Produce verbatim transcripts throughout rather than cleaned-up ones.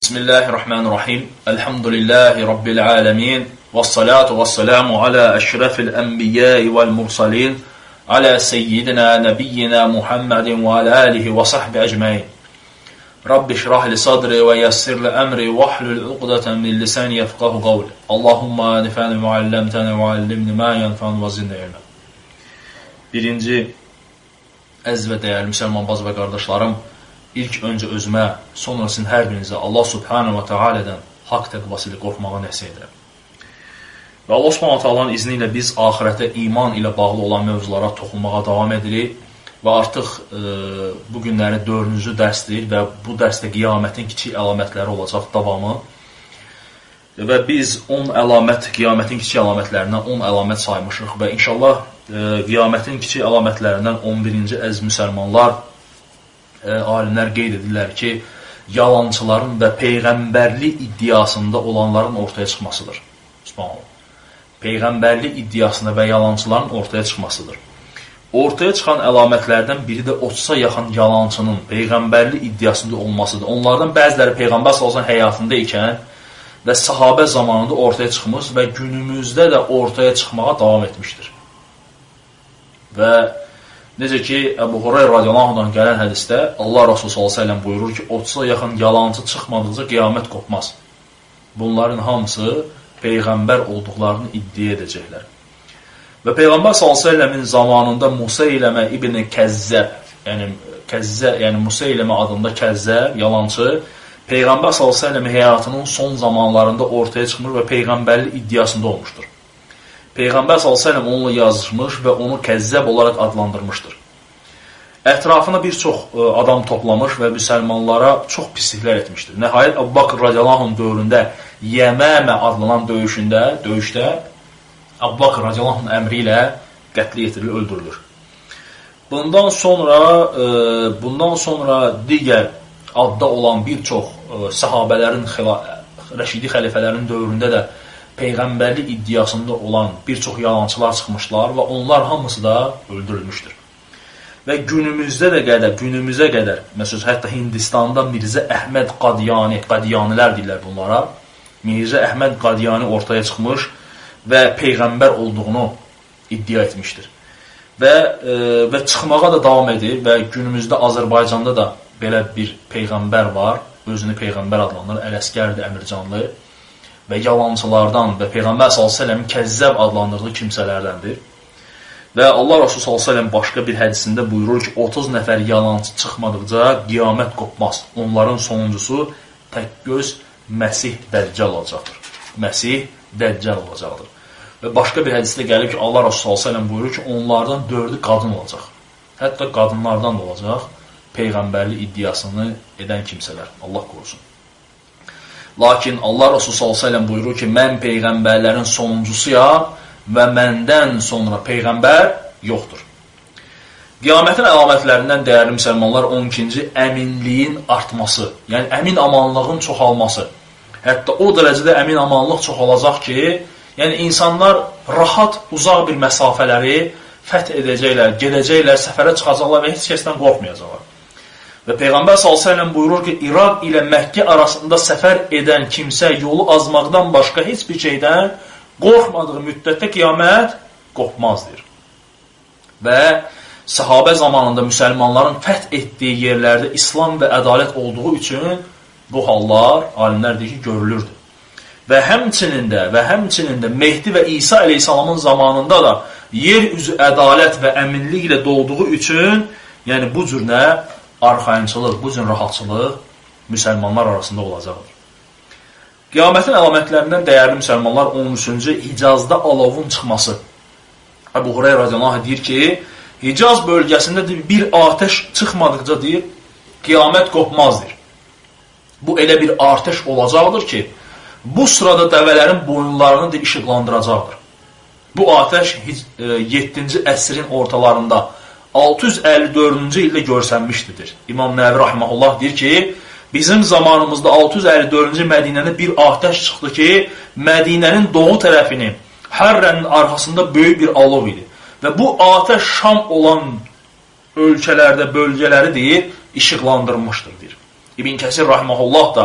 Bismillahirrahmanirrahim. Elhamdülillahi Rabbil alemin. Vessalatu vesselamu ala eşrefil enbiya'i vel mursalin. Ala seyyidina nebiyyina Muhammedin ve ala alihi ve sahbi ecmain. Rabbi şrah li sadri ve yassir li emri ve ahlul uqdatan min lisani yefqahu qavli. Allahumma nifani ve allamtani ve allimni ma yanfa'un ve zidni ilmen. Birinci əziz və dəyərli müsəlman baz və qardaşlarım, İlk öncə özümə, sonra sizin hər birinizə Allah Subhanahu wa Ta'ala'dan haqq təqvası ilə qorxmağa nəsihət edirəm. Və Allah Subhanahu wa Ta'ala'nın izni ilə biz axirətə iman ilə bağlı olan mövzulara toxunmağa davam edirik və artıq e, bu günləri dördüncü dərsdir və bu dərsdə qiyamətin kiçik əlamətləri olacaq davamı. Və biz on əlamət, qiyamətin kiçik əlamətlərindən on əlamət saymışıq və inşallah e, qiyamətin kiçik əlamətlərindən on birinci əziz müsəlmanlar, E, alimlər qeyd edirlər ki, yalançıların və peyğəmbərlik iddiasında olanların ortaya çıxmasıdır. Subhanallah. Peyğəmbərlik iddiasında və yalançıların ortaya çıxmasıdır. Ortaya çıxan əlamətlərdən biri də otuza yaxın yalançının peyğəmbərlik iddiasında olmasıdır. Onlardan bəziləri Peyğəmbər sallallahu əleyhi və səlləm həyatında ikən və sahabə zamanında ortaya çıxmış və günümüzdə də ortaya çıxmağa davam etmişdir. Və necə ki, Əbu Hurayra radiyallahu anhudan gələn hədisdə Allah Rasulü sallallahu əleyhi və səlləm buyurur ki, otuza yaxın yalancı çıxmadıqca qiyamət qopmaz. Bunların hamısı Peyğəmbər olduqlarını iddia edəcəklər. Və Peyğəmbər sallallahu əleyhi və səlləmin zamanında Museyləmə ibn Kəzzəb, yəni, Kəzzə, yəni Museyləmə adında Kəzzəb, yalancı, Peyğəmbər sallallahu əleyhi və səlləmin həyatının son zamanlarında ortaya çıxmış və Peyğəmbərlik iddiasında olmuşdur. Peyğəmbər sallallahu əleyhi və səlləm onunla yazışmış və onu kəzzəb olaraq adlandırmışdır. Ətrafına bir çox adam toplamış və müsəlmanlara çox pisliklər etmişdir. Nəhayət Əbu Bakr radiyallahu anh dövründə Yəməmə adlanan döyüşündə, döyüşdə Əbu Bakr radiyallahu anh əmri ilə qətlə yetirilir, öldürülür. Bundan sonra e, bundan sonra digər adda olan bir çox e, sahabələrin, rəşidi xəlifələrin dövründə də Peyğəmbərlik iddiasında olan bir çox yalancılar çıxmışlar və onlar hamısı da öldürülmüşdür. Və günümüzdə də qədər, günümüzə qədər, məsələn, hətta Hindistanda Mirzə Əhməd Qadiyani, Qadiyanilər deyirlər bunlara, Mirzə Əhməd Qadiyani ortaya çıxmış və Peyğəmbər olduğunu iddia etmişdir. Və, e, və çıxmağa da davam edir və günümüzdə Azərbaycanda da belə bir Peyğəmbər var, özünü Peyğəmbər adlanır, Ələsgərdir, Əmircanlı və yalancılardan və Peyğəmbər sallallahu əleyhi və səlləmin kəzzəb adlandırdığı kimsələrdəndir. Və Allah Rasulü sallallahu əleyhi və səlləm başqa bir hədisində buyurur ki, otuz nəfər yalancı çıxmadıqca qiyamət qopmaz. Onların sonuncusu təkgöz Məsih Dəccal olacaqdır. Məsih Dəccal olacaqdır. Və başqa bir hədisdə gəlir ki, Allah Rasulü sallallahu əleyhi və səlləm buyurur ki, onlardan dördü qadın olacaq. Hətta qadınlardan da olacaq Peyğəmbərlik iddiasını edən kimsələr. Allah qorusun. Lakin Allah Rasulü sallallahu əleyhi və səlləm buyurur ki, mən Peyğəmbərlərin sonuncusuyam və məndən sonra Peyğəmbər yoxdur. Qiyamətin əlamətlərindən dəyərli müsəlmanlar on ikinci əminliyin artması, yəni əmin amanlığın çoxalması. Hətta o dərəcədə əmin amanlıq çoxalacaq ki, yəni insanlar rahat, uzaq bir məsafələri fəth edəcəklər, gedəcəklər, səfərə çıxacaqlar və heç kəsdən qorxmayacaqlar. Və Peyğəmbər sallallahu əleyhi və səlləm buyurur ki, İraq ilə Məkkə arasında səfər edən kimsə yolu azmaqdan başqa heç bir şeydən qorxmadığı müddətdə qiyamət qopmazdır. Və sahabə zamanında müsəlmanların fəth etdiyi yerlərdə İslam və ədalət olduğu üçün bu hallar, alimlər deyir ki, görülürdü. Və həmçinin də, və həmçinin də Mehdi və İsa əleyhissalamın zamanında da yer üzü ədalət və əminlik ilə dolduğu üçün, yəni bu cür nə? Arxayınçılıq, bu cür rahatçılıq müsəlmanlar arasında olacaqdır. Qiyamətin əlamətlərindən dəyərli müsəlmanlar on üçüncü Hicazda alovun çıxması. Əbu Hurayra radiyallahu anh deyir ki, Hicaz bölgəsində bir atəş çıxmadıqca deyir, qiyamət qopmazdır. Bu elə bir atəş olacaqdır ki, bu sırada dəvələrin boyunlarını da işıqlandıracaqdır. Bu atəş yeddinci əsrin ortalarında altı yüz əlli dördüncü ildə görsənmişdir. İmam Nəvi rahimehullah deyir ki, bizim zamanımızda altı yüz əlli dördüncü Mədinədə bir atəş çıxdı ki, Mədinənin doğu tərəfini, Hərrənin arxasında böyük bir alov idi. Və bu atəş Şam olan ölkələrdə, bölgələri deyir, işıqlandırmışdır, deyir. İbn Kəsir rahimehullah da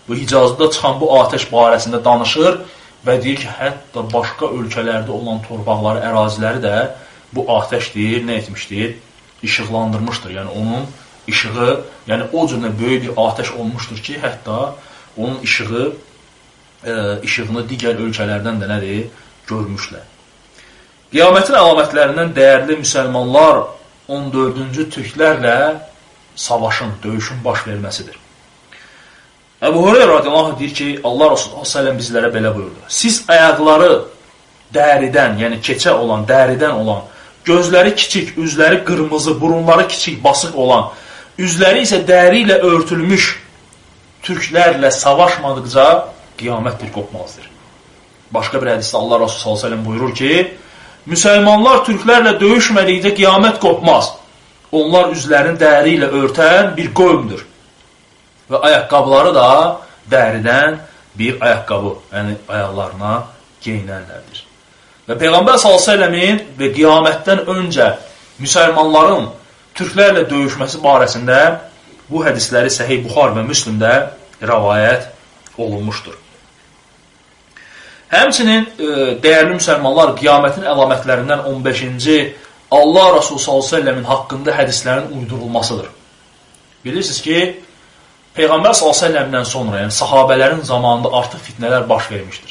bu Hicazda çıxan bu atəş barəsində danışır və deyir ki, hətta başqa ölkələrdə olan torpaqları, əraziləri də bu atəş deyir, nə etmişdir? İşıqlandırmışdır. Yəni onun işığı, yəni o cürlə böyük bir atəş olmuşdur ki, hətta onun işığı, e, işığını digər ölkələrdən də nədir? Görmüşlər. Qiyamətin əlamətlərindən dəyərli müsəlmanlar on dördüncü türklərlə savaşın, döyüşün baş verməsidir. Əbu Hüreyrə radiyallahu anh deyir ki, Allah Resulü s.ə.v bizlərə belə buyurdu. Siz ayaqları dəridən, yəni keçə olan, dəridən olan, gözləri kiçik, üzləri qırmızı, burunları kiçik, basıq olan, üzləri isə dəri ilə örtülmüş türklərlə savaşmadıqca qiyamətdir, qopmazdır. Başqa bir hədisdə Allah Resulü s.ə.v buyurur ki, müsəlmanlar türklərlə döyüşmədikcə qiyamət qopmaz. Onlar üzlərini dəri ilə örtən bir qövmdür. Və ayaqqabıları da dəridən bir ayaqqabı, yəni ayaqlarına geyinənlərdir. Və Peyğəmbər s.ə.v-in və qiyamətdən öncə müsəlmanların türklərlə döyüşməsi barəsində bu hədisləri Səhih Buxar və Müslimdə rəvayət olunmuşdur. Həmçinin e, dəyərli müsəlmanlar qiyamətin əlamətlərindən on beşinci Allah Resulü s.ə.v-in haqqında hədislərin uydurulmasıdır. Bilirsiniz ki, Peyğəmbər s.ə.v-dən sonra, yəni sahabələrin zamanında artıq fitnələr baş vermişdir.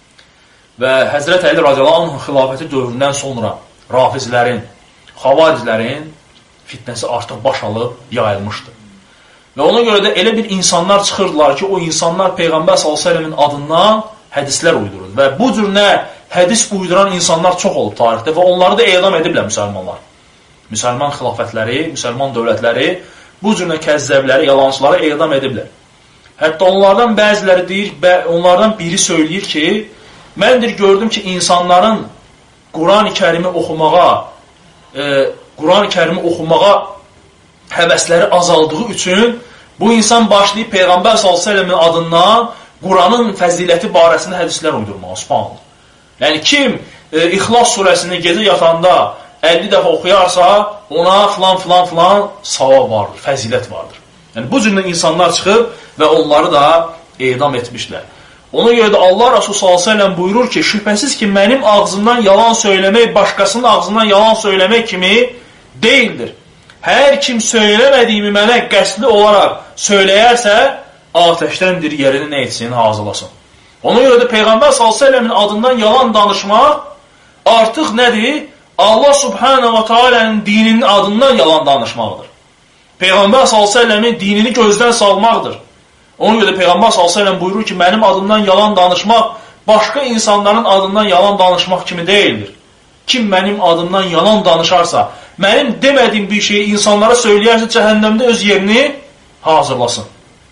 Və Həzrət Əli radiyallahu anh xilafəti dövründən sonra rafizlərin, xavariclərin fitnəsi artıq baş alıb yayılmışdır. Və ona görə də elə bir insanlar çıxırdılar ki, o insanlar Peyğəmbər s.ə.v-in adından hədislər uydurur. Və bu cür nə hədis uyduran insanlar çox olub tarixdə və onları da edam ediblər müsəlmanlar. Müsəlman xilafətləri, müsəlman dövlətləri bu cür nə kəzzəbləri, yalancıları edam ediblər. Hətta onlardan bəziləri deyir, onlardan biri söyləyir ki, məndir gördüm ki, insanların Quran-ı Kərimi oxumağa, e, Quran-ı Kərimi oxumağa həvəsləri azaldığı üçün bu insan başlayıb Peyğəmbər s.ə.v-in adından Quranın fəziləti barəsində hədislər uydurmağa, subhanallah. Yəni, kim e, İxlas surəsini gecə yatanda əlli dəfə oxuyarsa, ona filan filan filan savab vardır, fəzilət vardır. Yəni, bu cürlə insanlar çıxıb və onları da edam etmişlər. Ona görə də Allah Resulü s.ə.v buyurur ki, şübhəsiz ki, mənim ağzımdan yalan söyləmək, başqasının ağzından yalan söyləmək kimi deyildir. Hər kim söyləmədiyimi mənə qəsdli olaraq söyləyərsə, atəşdəndir, yerini nə etsin, hazırlasın. Ona görə də Peyğəmbər s.ə.v-in adından yalan danışmaq artıq nədir? Allah subhanahu wa ta'alənin dininin adından yalan danışmaqdır. Peyğəmbər s.ə.v-in dinini gözdən salmaqdır. Ona görə də Peyğəmbər s.ə.v buyurur ki, mənim adımdan yalan danışmaq başqa insanların adından yalan danışmaq kimi deyildir. Kim mənim adımdan yalan danışarsa, mənim demədiyim bir şeyi insanlara söyləyərsə, cəhənnəmdə öz yerini hazırlasın.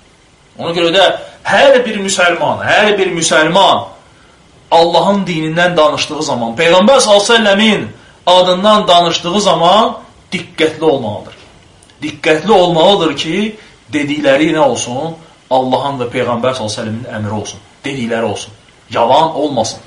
Ona görə də hər bir müsəlman, hər bir müsəlman Allahın dinindən danışdığı zaman, Peyğəmbər s.ə.v-in adından danışdığı zaman diqqətli olmalıdır. Diqqətli olmalıdır ki, dedikləri nə olsun? Allahın və Peyğəmbər s.ə.v-in əmri olsun, dedikləri olsun, yalan olmasın.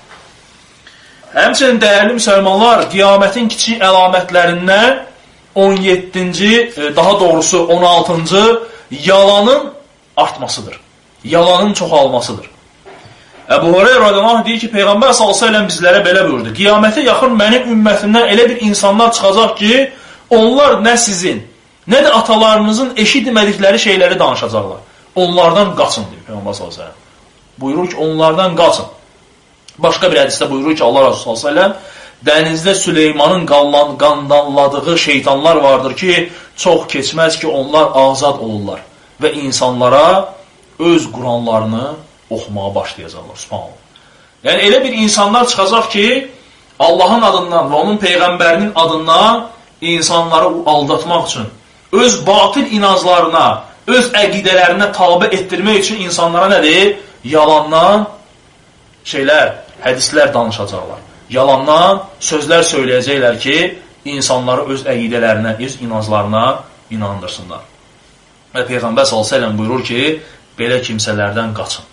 Həmçinin dəyərli müsəlmanlar, qiyamətin kiçik əlamətlərindən on yeddinci, daha doğrusu on altıncı yalanın artmasıdır. Yalanın çoxalmasıdır. Əbu Hüreyrə radiyallahu anh deyir ki, Peyğəmbər s.ə.v bizlərə belə buyurdu. Qiyamətə yaxın mənim ümmətimdən elə bir insanlar çıxacaq ki, onlar nə sizin, nə də atalarınızın eşitmədikləri şeyləri danışacaqlar. Onlardan qaçın, deyir Peyğəmbər s.ə.v. Buyurur ki, onlardan qaçın. Başqa bir hədisdə buyurur ki, Allah Resulü s.ə.v dənizdə Süleymanın qandanladığı şeytanlar vardır ki, çox keçməz ki, onlar azad olurlar və insanlara öz Quranlarını oxumağa başlayacaqlar. Subhanallah. Yəni, elə bir insanlar çıxacaq ki, Allahın adından və onun Peyğəmbərinin adından insanları aldatmaq üçün, öz batıl inanclarına, öz əqidələrinə tabi etdirmək üçün insanlara nədir? Yalandan şeylər, hədislər danışacaqlar. Yalandan sözlər söyləyəcəklər ki, insanları öz əqidələrinə, öz inanclarına inandırsınlar. Və Peyğəmbər s.ə.v buyurur ki, belə kimsələrdən qaçın.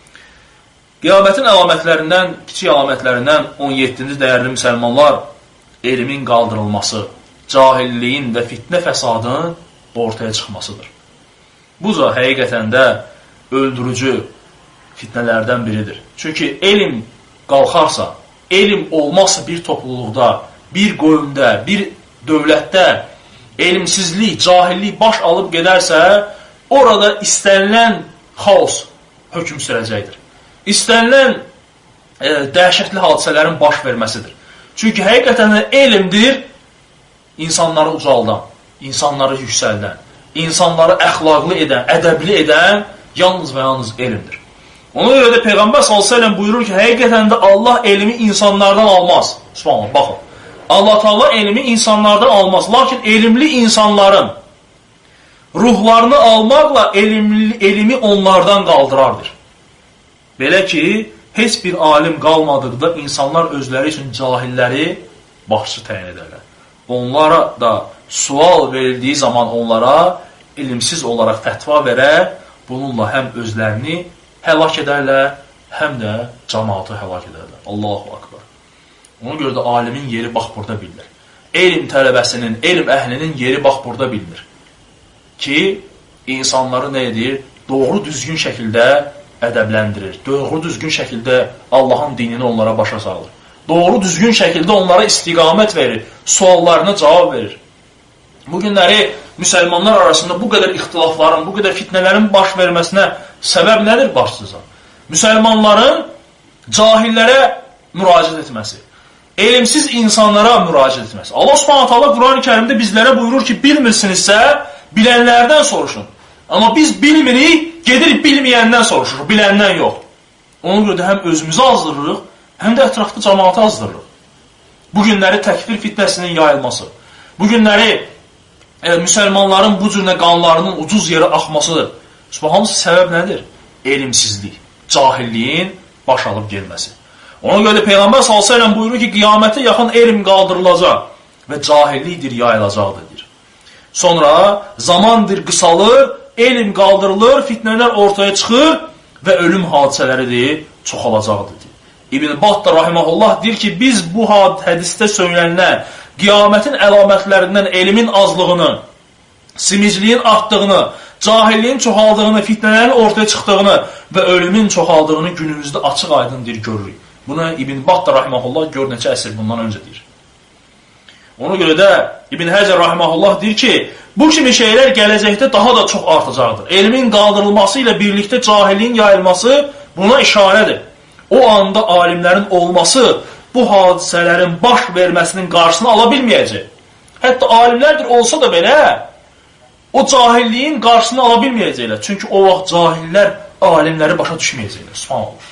Qiyamətin əlamətlərindən, kiçik əlamətlərindən on yeddinci dəyərli müsəlmanlar, elmin qaldırılması, cahilliyin və fitnə fəsadının ortaya çıxmasıdır. Bu da həqiqətən də öldürücü fitnələrdən biridir. Çünki elm qalxarsa, elm olmazsa bir topluluqda, bir qoyunda, bir dövlətdə elmsizlik, cahillik baş alıb gedərsə, orada istənilən xaos hökm sürəcəkdir. İstənilən e, dəhşətli hadisələrin baş verməsidir. Çünki həqiqətən də elmdir insanları ucaldan, insanları yüksəldən, insanları əxlaqlı edən, ədəbli edən yalnız və yalnız elmdir. Ona görə də Peyğəmbər sallallahu əleyhi və səlləm buyurur ki, həqiqətən də Allah elmi insanlardan almaz. Subhanallah, baxın. Allah Teala elmi insanlardan almaz. Lakin elmli insanların ruhlarını almaqla elmli, elmi onlardan qaldırardır. Belə ki, heç bir alim qalmadıqda insanlar özləri üçün cahilləri başçı təyin edərlər. Onlara da sual verildiyi zaman onlara ilimsiz olaraq fətva verər, bununla həm özlərini həlak edərlər, həm də cəmaatı həlak edərlər. Allahu akbar. Ona görə də alimin yeri bax burada bilinir. Elm tələbəsinin, elm əhlinin yeri bax burada bilinir. Ki, insanları nə edir? Doğru düzgün şəkildə ədəbləndirir. Doğru düzgün şəkildə Allahın dinini onlara başa salır. Doğru düzgün şəkildə onlara istiqamət verir. Suallarına cavab verir. Bu günləri müsəlmanlar arasında bu qədər ixtilafların, bu qədər fitnələrin baş verməsinə səbəb nədir başsızan? Müsəlmanların cahillərə müraciət etməsi, elmsiz insanlara müraciət etməsi. Allah Subhanahu taala Quran-ı Kərimdə bizlərə buyurur ki, bilmirsinizsə, bilənlərdən soruşun. Amma biz bilmirik, gedirik bilməyəndən soruşuruq, biləndən yox. Ona görə də həm özümüzü azdırırıq, həm də ətrafda cəmaatı azdırırıq. Bu günləri təkfir fitnəsinin yayılması, bu günləri e, müsəlmanların bu cürünə qanlarının ucuz yerə axması, hamısı səbəb nədir? Elmsizlik, cahilliyin baş alıb gelməsi. Ona görə də Peyğəmbər sallallahu əleyhi və səlləm buyurur ki, qiyamətə yaxın elm qaldırılacaq və cahillikdir yayılacaqdır. Sonra zamandır qısalır, elm qaldırılır, fitnələr ortaya çıxır və ölüm hadisələridir, çoxalacaqdır. İbn Battah rahimehullah deyir ki, biz bu hədisdə söylənilən qiyamətin əlamətlərindən elmin azlığını, simicliyin artdığını, cahilliyin çoxaldığını, fitnələrin ortaya çıxdığını və ölümün çoxaldığını günümüzdə açıq aydın deyir, görürük. Bunu İbn Battah rahimehullah gör neçə əsr bundan öncə deyir. Ona görə də İbn Həcər rahimehullah deyir ki, bu kimi şeylər gələcəkdə daha da çox artacaqdır. Elmin qaldırılması ilə birlikdə cahilliyin yayılması buna işarədir. O anda alimlərin olması bu hadisələrin baş verməsinin qarşısını ala bilməyəcək. Hətta alimlərdir olsa da belə o cahilliyin qarşısını ala bilməyəcəklər. Çünki o vaxt cahillər alimləri başa düşməyəcəklər. Subhanallah.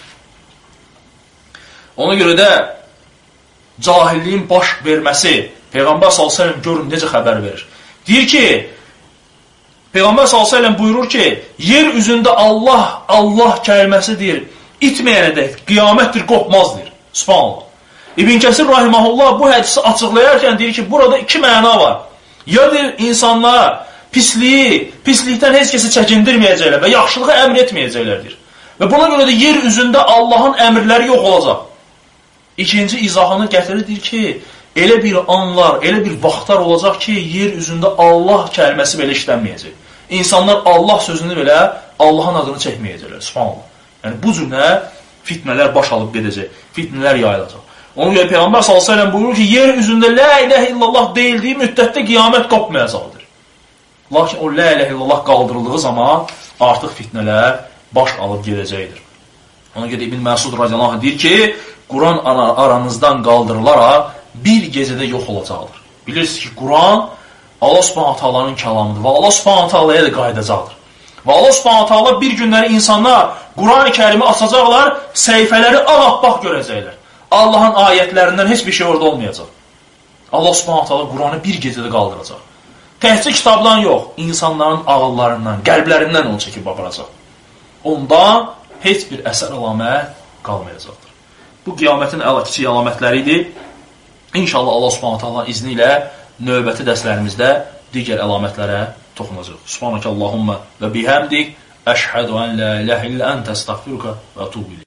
Ona görə də cahilliyin baş verməsi Peyğəmbər sallallahu əleyhi və səlləm görün necə xəbər verir. Deyir ki, Peyğəmbər sallallahu əleyhi və səlləm buyurur ki, yer üzündə Allah, Allah kəlməsi deyir, itməyənə dək, qiyamətdir, qopmazdır. Subhanallah. İbn Kəsir rahimehullah bu hədisi açıqlayarkən deyir ki, burada iki məna var. Ya deyir, insanlar pisliyi, pislikdən heç kəsi çəkindirməyəcəklər və yaxşılığı əmr etməyəcəklərdir. Və buna görə də yer üzündə Allahın əmrləri yox olacaq. İkinci izahını gətirilir ki, elə bir anlar, elə bir vaxtlar olacaq ki, yer üzündə Allah kəlməsi belə işlənməyəcək. İnsanlar Allah sözünü belə Allahın adını çəkməyəcəklər. Subhanallah. Yəni bu cürə fitnələr baş alıb gedəcək, fitnələr yayılacaq. Ona görə Peyğəmbər sallallahu əleyhi və səlləm buyurur ki, yer üzündə la ilahə illallah deyildiyi müddətdə qiyamət qopmayacaqdır. Lakin o la ilahə illallah qaldırıldığı zaman artıq fitnələr baş alıb gedəcəkdir. Ona görə İbn Məsud radiyallahu anh deyir ki, Quran aranızdan qaldırılaraq bir gecədə yox olacaqdır. Bilirsiniz ki, Quran Allah Subhanahu taalanın kəlamıdır və Allah Subhanahu taalaya da qayıdacaqdır. Və Allah Subhanahu taala bir günləri insanlar Quran-ı Kərimi açacaqlar, səhifələri ağappaq görəcəklər. Allahın ayətlərindən heç bir şey orada olmayacaq. Allah Subhanahu taala Quranı bir gecədə qaldıracaq. Təhcə kitabdan yox, insanların ağıllarından, qəlblərindən onu çəkib aparacaq. Ondan heç bir əsər əlamət qalmayacaqdır. Bu qiyamətin kiçik əlamətləridir. İnşallah Allah Subhanahu taala izni ilə növbəti dərslərimizdə digər əlamətlərə toxunacaq. Subhanakallahumma və bihamdik əşhədu ən la ilahə illə əntə əstəğfiruka və etûbu ileyk.